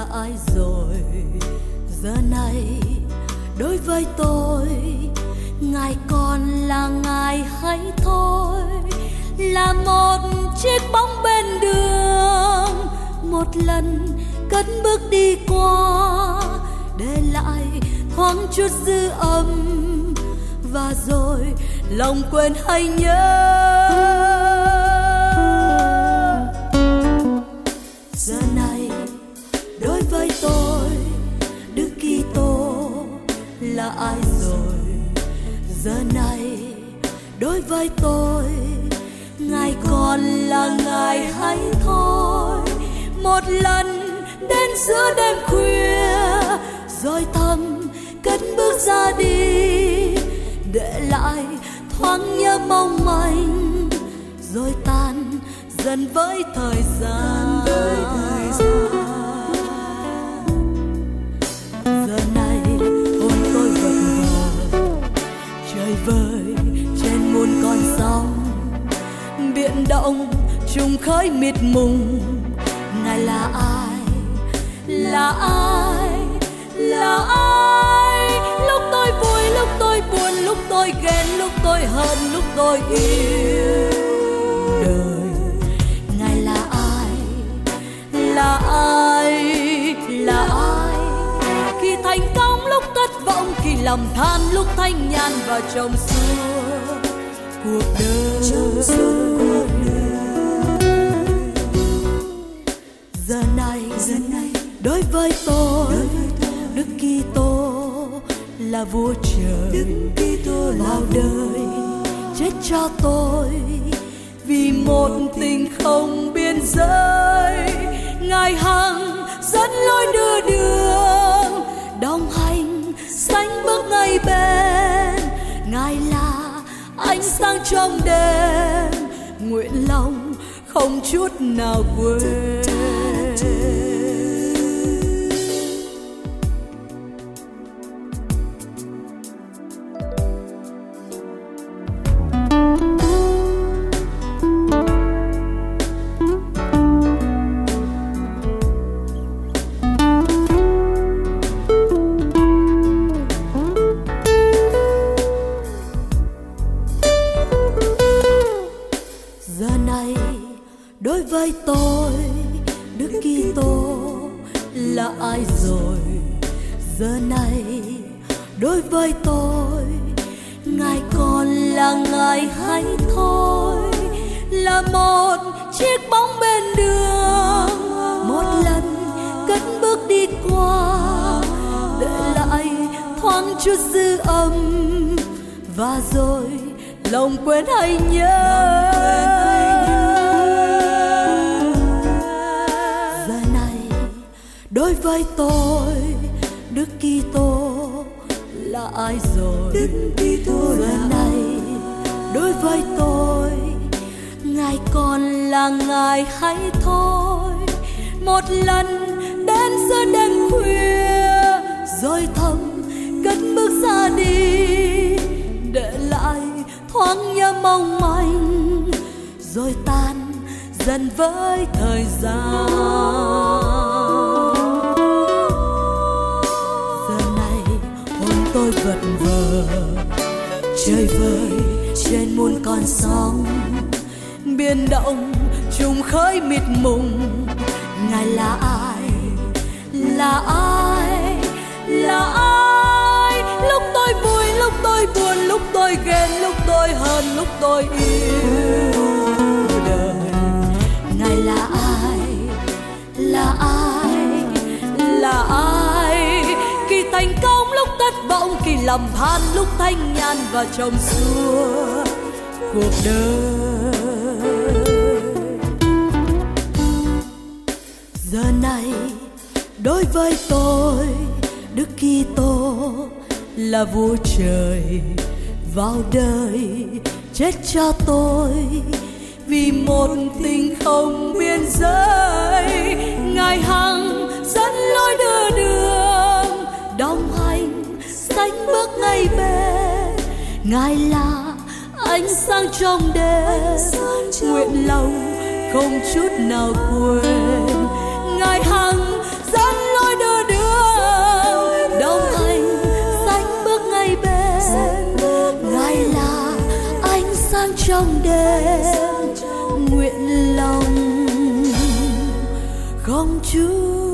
là ai rồi. Giờ này đối với tôi, Ngài còn là Ngài hay thôi, là một chiếc bóng bên đường, một lần cất bước đi qua, để lại thoáng chút dư âm, và rồi lòng quên hay nhớ. Giờ này đối với tôi, Đức Kitô là ai rồi. Giờ này đối với tôi, Ngài còn là Ngài hay thôi, một lần đến giữa đêm khuya, rồi thầm cất bước ra đi, để lại thoáng nhớ mong manh, rồi tan dần với thời gian. Giờ này hồn tôi vật vờ, trời vơi trên muôn con sóng, biển động trùng khơi mịt mùng. Ngài là ai, là ai, là ai? Lúc tôi vui, lúc tôi buồn, lúc tôi ghen, lúc tôi hận, lúc tôi yêu đời. Ngài là ai, là ai, là ai? Khi thành công, lúc thất vọng, khi lầm than, lúc thanh nhàn và trong suốt cuộc đời. Giờ này đối với tôi, Đức Kitô là vua trời, vào đời chết cho tôi, vì một tình không biên giới. Ngài hằng dẫn lối đưa đường, đồng hành sánh bước ngay bên. Ngài là ánh sáng trong đêm, nguyện lòng không chút nào quên. Đối với tôi, Đức Kitô là ai rồi. Giờ này đối với tôi, Ngài còn là Ngài hay thôi, là một chiếc bóng bên đường, một lần cất bước đi qua, để lại thoáng chút dư âm, và rồi lòng quên hay nhớ. Đối với tôi, Đức Kitô là ai rồi. Giờ này đối với tôi, Ngài còn là Ngài hay thôi, một lần đến giữa đêm khuya, rồi thầm cất bước ra đi, để lại thoáng nhớ mong manh, rồi tan dần với thời gian. Tôi vật vờ, trời vơi trên muôn con sóng, biển động trùng khơi mịt mùng. Ngài là ai, là ai, là ai? Lúc tôi vui, lúc tôi buồn, lúc tôi ghen, lúc tôi hận, lúc tôi yêu đời. Ngài là ai, là ai, là ai? Khi thành công, lúc thất vọng, khi lầm than, lúc thanh nhàn và trong suốt cuộc đời. Giờ này đối với tôi, Đức Kitô là vua trời, vào đời chết cho tôi, vì một tình không biên giới. Ngài hằng dẫn lối đưa đường, đồng hành sánh bước ngay bên. Ngài là ánh sáng trong đêm, nguyện lòng không chút nào quên. Ngài hằng dẫn lối lòng Chúa.